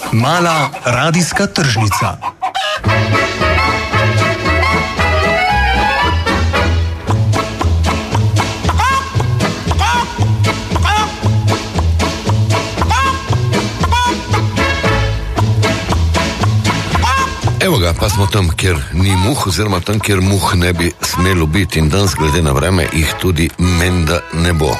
Mala radijska tržnica. Evo ga, pa smo tam, kjer ni muh, oziroma tam, kjer muh ne bi smelo biti, in danes, glede na vreme, jih tudi menda ne bo.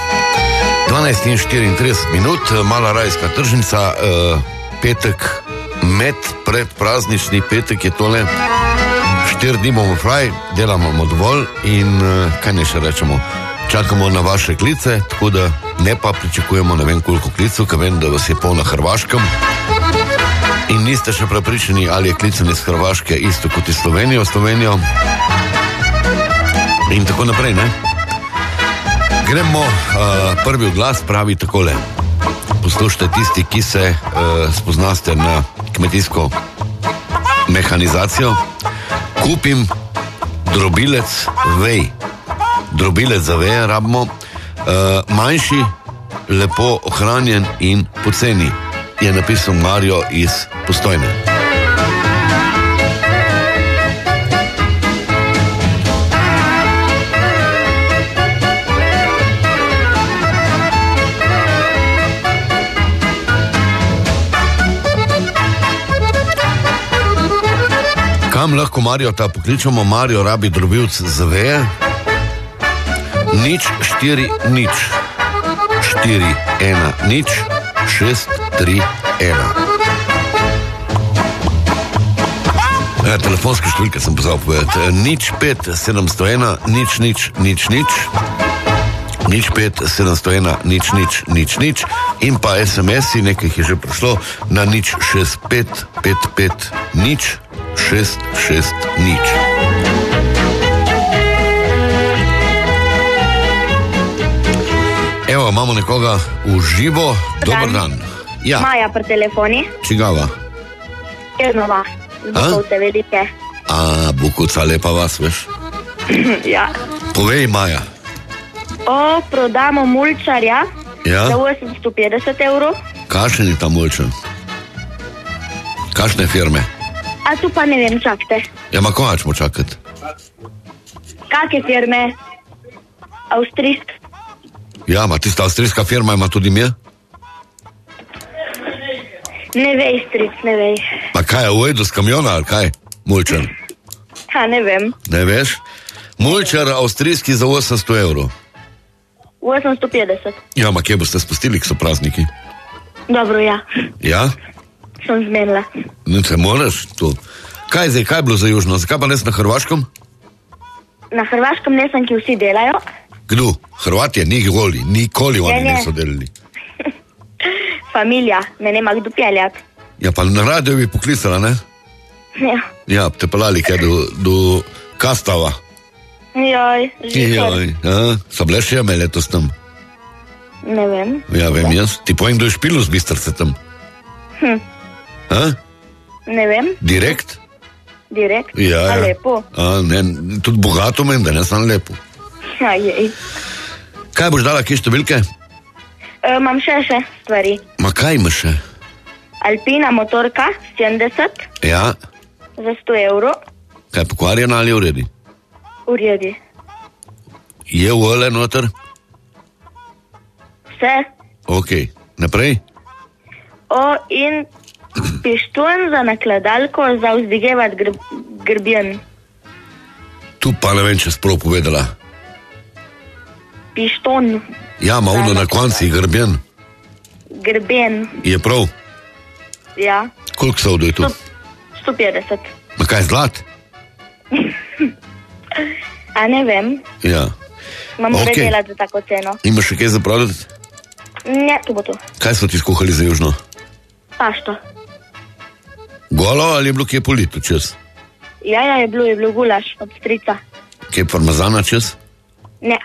12:34, mala radijska tržnica, petek, predpraznični petek je tole, 4 dni bomo fraj, delamo dovolj in kaj ne še rečemo, čakamo na vaše klice, tako da ne pa pričakujemo ne vem koliko klicev, ker vem, da vas je pol na Hrvaškem. In niste še prepričani, ali je klicanje iz Hrvaške isto kot iz Slovenijo. In tako naprej, ne? Gremo, prvi oglas pravi takole. Poslušajte tisti, ki se spoznaste na kmetijsko mehanizacijo. Kupim drobilec vej. Drobilec za veje rabimo. Manjši, lepo ohranjen in poceni. Je napisal Mario iz Postojne. Kam lahko Marjota pokličemo? Mario rabi drobilc za veje. 040 410 631. Telefonske številke sem pozval povedati. 05 701 000 05 701 000 in pa SMS-i, nekaj je že prišlo, na 065 55 660. Evo, imamo nekoga v živo. Dobar dan. Ja. Maja pri telefoni. Čigava? Jernova. Bukovce velike. Bukovca, lepa vas, veš? Ja. Povej, Maja. Prodamo mulčarja, ja? Za 850 evrov. Kakšen je ta mulčar? Kakšne firme? A tu pa ne vem, čakajte. Ja, ma koga ćemo čakati? Kakve firme? Avstrijsk. Ja, ma tista avstrijska firma ima tudi ime? Ne vej, stric, ne vej. Pa kaj je, ujedu s kamiona, ali kaj? Mulčar. Ne vem. Ne veš? Mulčar avstrijski za 800 evrov. 850. Ja, ma kje boste spustili, k so prazniki? Dobro, ja. Ja? Sem zmenila. Ne, te moraš tu. Kaj zdaj, kaj je bilo za južno? Zakaj pa nes na Hrvaškem? Na Hrvaškem nesem, ki vsi delajo. Kdo? Hrvatje, nikoli oni niso delali. Familija, me nema kdo peljati. Ja, pa na radio bi poklicala, ne? Ja. Ja, te pelali kaj do Kastava. Joj, Joj, so bile še jame letos tam? Ne vem. Ja, vem jaz. Ti povem, da je špilu z Bistrce tam. Ne vem. Direkt? Direkt? Ja, ja. Lepo. Ne, tudi bogato meni, da ne sam lepo. Jej. Kaj boš dala, kje številke? Imam še stvari. Ma kaj imaš še? Alpina motorka, 70. Ja. Za 100 evrov. Kaj, pokvarjena ali uredi? Uredi. Je v ole noter? Vse. Ok, naprej? In pištun za nakladalko za vzdigevat grbjen. Tu pa ne vem, če sprav povedala. Pištun. Ja, ma ono na konci, grbjen. Grben. Je prav? Ja. Koliko so je tu? 150. Ma kaj, zlat? A ne vem. Ja. Imamo predelati za tako ceno. Imaš še kaj za prodati? Ne, to bo to. Kaj so ti skuhali za južno? Pašto. Golo ali je bilo kje polito čez? Ja, je bilo gulaš od strica. Kje parmezana čez? Ne.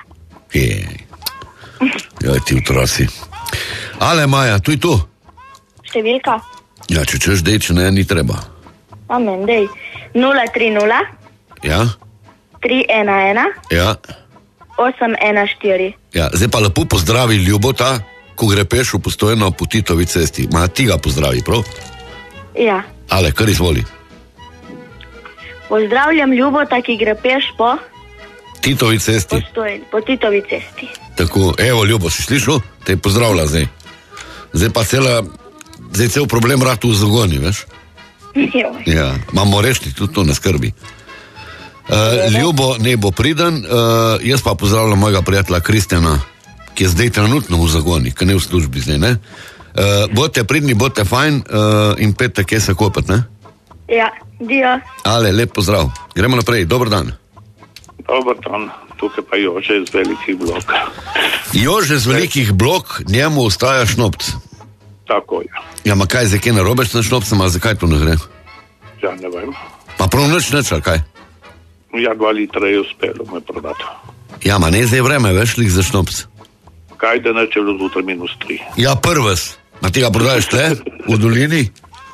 Joj, ti otroci. Ale, Maja, tu je tu. Številka? Ja, če češ dej, če ne, ni treba. Amen, dej. 030. Ja? 311. Ja. 814. Ja, zdaj pa lepo pozdravi Ljubota, ko gre peš v Postojno po Titovi cesti. Ma ti ga pozdravi, prav? Ja. Ale, kar izvoli. Pozdravljam Ljubota, ki gre peš po Titovi cesti. po Titovi cesti. Tako, evo, Ljubo, si slišal? Te pozdravlja zdaj. Zdaj pa cel problem ratu v zagoni, veš? Ja, imamo rešiti, tudi to ne skrbi. Ljubo, ne bo priden, jaz pa pozdravljam mojega prijatelja Kristjana, ki je zdaj trenutno v zagoni, ki ne v službi zdaj, ne? Bodite pridni, bodite fajn in pete, kje se kopet, ne? Ja, dio. Ale, lep pozdrav. Gremo naprej, dober dan. Dobar dan, tukaj pa Jože iz Velikih Blok. Jože iz Velikih Blok, njemu ostaja šnopc. Tako je. Ja, ma kaj, zdaj kaj narobe s šnopcem, a zakaj to ne gre? Ja, ne vem. Pa prav nič, ali kaj? Ja, 2 litra je uspelo me prodati. Ja, ma ne zdaj vreme, veš, lik za šnopc. Kaj da neče bilo zjutraj -3? Ja, prvs. A ti ga prodajaš tle, v dolini?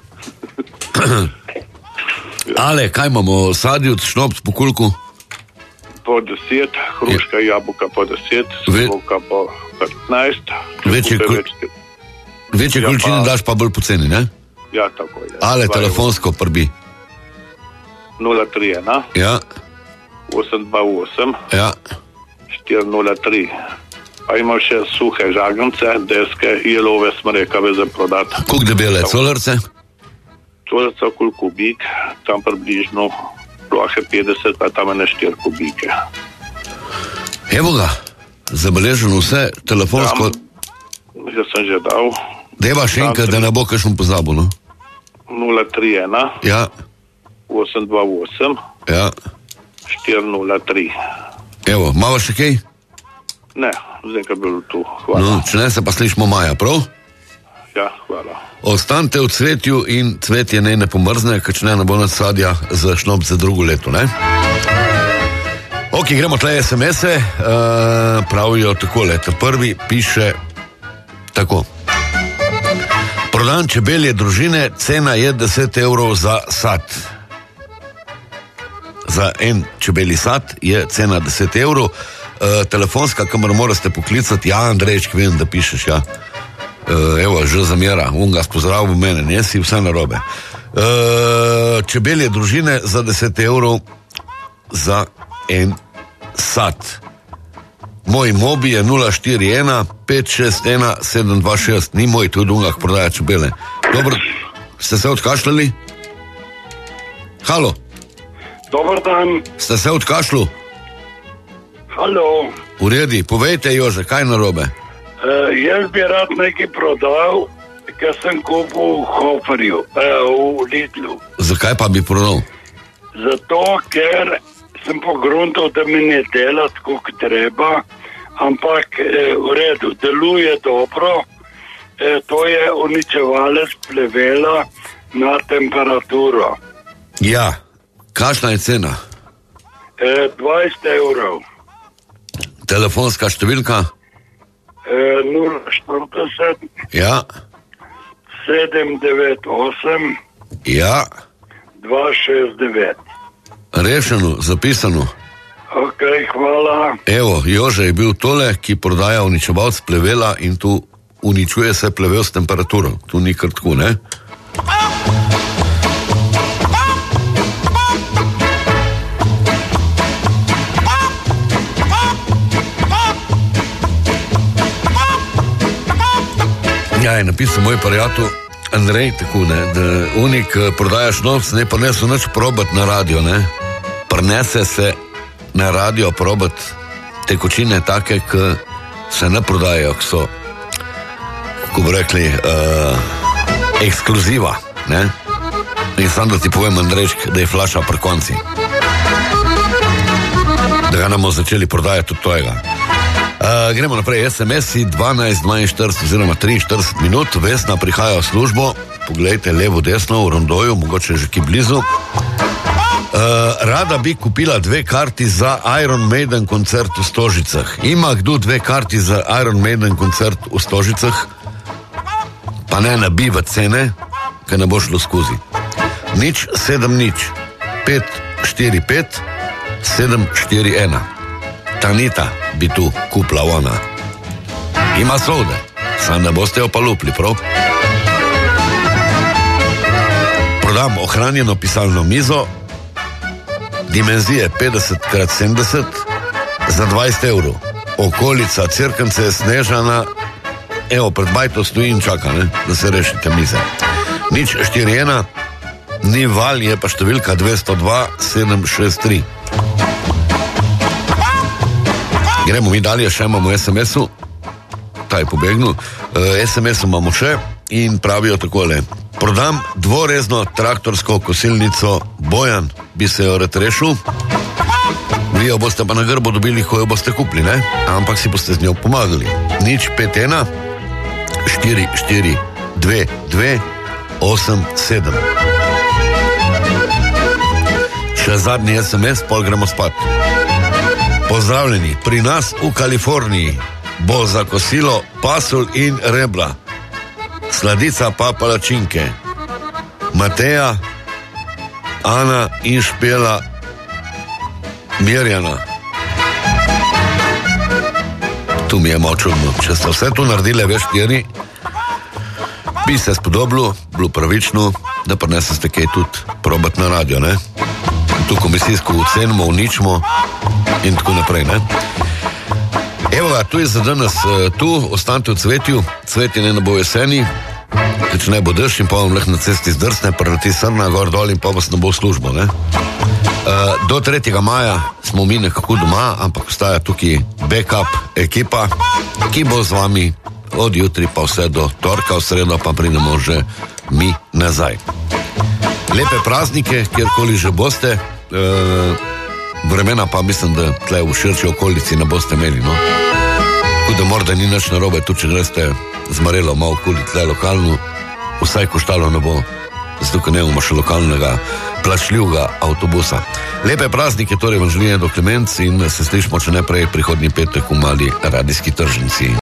Ale, kaj imamo, sadjut, šnopc po kulku? Po 10, hruška, jabolka po 10, slivoka po 15. Večje količine daš pa bolj poceni, ne? Ja, tako je. Ale, telefonsko prbi. 031 Ja, 828 ja. 403. Pa imam še suhe žagance, deske, jelove smrekave za prodati. Koliko debele, colarce? Colarca okoli kubik, tam približno plohe 50, pa tam je 4 kubike. Evo ga, zabeleženo vse, telefonsko. Jaz sem že dal. Deva še enkrat, da ne bo kakšen pozabil, no? 031 Ja, 828 ja. 403. Evo, malo še kaj? Ne, zdaj kaj bilo tu, hvala. No, če ne se pa slišimo maja, prav? Ja, hvala. Ostanite v cvetju in cvetje ne pomrzne, ker če ne bo nad sadja za šnop za drugo leto, ne? Ok, gremo tle SMS-e, pravijo takole, prvi piše tako. Prodan čebelje družine, cena je 10 evrov za sad. Za en čebeli sad je cena 10 evrov. Telefonska, kamor morate poklicati, ja, Andrejčk, vem, da pišeš, ja. Evo, že zamera, unga spozdravil mene, ne si vse narobe. Čebelje družine za 10 evrov za en sad. Moj mobi je 041 561 726, ni moj, tudi unga prodaja čebele. Dobro, ste se odkašljali? Halo? Dobar dan. Ste se odkašljali? Halo. V redi, povejte, Jože, kaj narobe? Jaz bi rad nekaj prodal, ker sem kupil v Hoferju, v Lidlu. Zakaj pa bi prodal? Zato, ker sem pogruntal, da mi ne dela tako, kot treba, ampak v redu, deluje dobro. To je uničevalec plevela na temperaturo. Ja, kakšna je cena? 20 evrov. Telefonska številka? 040 Ja. 798 Ja. 269. Rešeno, zapisano. Ok, hvala. Evo, Jože je bil tole, ki prodaja uničevalc plevela in tu uničuje se plevel s temperaturo. Tu ni kar tako, ne? Ja, je napisal moj prijatelj Andrej, tako, ne, da unik prodajaš novc, ne pa ne so nič probat na radio, ne. Prinese se na radio probat tekočine take, ki se ne prodajajo, ki so, kako bi rekli, ekskluziva, ne. In sam da ti povem, Andrejčk, da je flaša pri konci. Da ga nam bomo začeli prodajati tudi tojega. Gremo naprej, SMS-i 12:42 oziroma 43 minut, Vesna prihaja v službo, poglejte levo, desno, v rondoju, mogoče že ki blizu. Rada bi kupila 2 karti za Iron Maiden koncert v Stožicah. Ima kdo 2 karti za Iron Maiden koncert v Stožicah? Pa ne nabiva cene, ker ne bo šlo skozi. 070 545 741. Tanita bi tu kupila ona. Ima sode, sam ne boste jo pa lupli, prav? prodam ohranjeno pisalno mizo, dimenzije 50x70 za 20 evrov. Okolica Cerknice, Snežana, evo, pred bajto stoji in čaka, ne, da se rešite mize. 041, ni val, je pa številka 202 763. Gremo mi dalje, še imamo SMS-u, ta je pobegnil, SMS-u imamo še in pravijo takole: prodam dvorezno traktorsko kosilnico Bojan, bi se jo rad rešil. Vi jo boste pa na grbo dobili, ko jo boste kupili, ne? Ampak si boste z njo pomagali. 051 44 22 87. Še zadnji SMS, pol gremo spat. Pozdravljeni, pri nas v Kaliforniji bo za kosilo pasulj in rebla, sladica pa palačinke. Mateja, Ana in Špela Mirjana. Tu mi je malo čudno. Če ste vse to naredili, veš, štiri, bi se spodobilo, bilo pravično, da prinesete kaj tudi probat na radio, ne? Tu komisijsko ocenimo, uničimo in tako naprej, ne? Evo ga, tu je za danes, tu ostanite v cvetju, cvetje ne bo jeseni, če ne bo dež in pa vam lahko na cesti zdrsne, preleti srna, gor dol in pa vas ne bo v službo, ne? Do 3. maja smo mi nekako doma, ampak ostaja tukaj backup ekipa, ki bo z vami od jutri pa vse do torka, v sredo pa pridemo že mi nazaj. Lepe praznike, kjerkoli že boste, vremena pa mislim, da tle v širši okolici ne boste imeli, no. Tako da morda ni nič narobe, tudi če greste z Marelo malo okoli tle lokalno, vsaj koštalo ne bo, zato ker nemamo še lokalnega plačljivega avtobusa. Lepe praznike, torej vam želim do Klemenc in se slišimo, če ne prej, prihodnji petek v mali radijski tržnici.